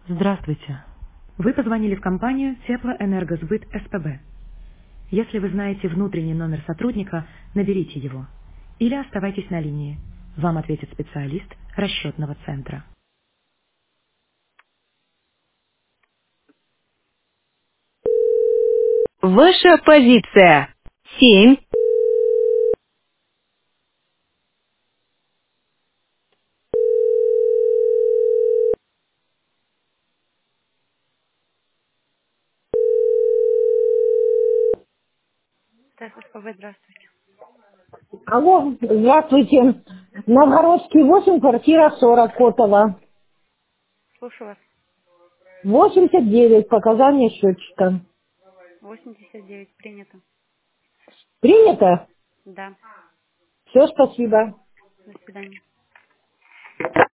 Здравствуйте. Вы позвонили в компанию Теплоэнергосбыт СПБ. Если вы знаете внутренний номер сотрудника, наберите его. Или оставайтесь на линии. Вам ответит специалист расчетного центра. Ваша позиция. 7. Так, СПБ, здравствуйте. Алло, здравствуйте. Новгородский 8, квартира 40, Котова. Слушаю вас. 89, показания счетчика. 89, принято. Принято? Да, Все, спасибо. до свидания.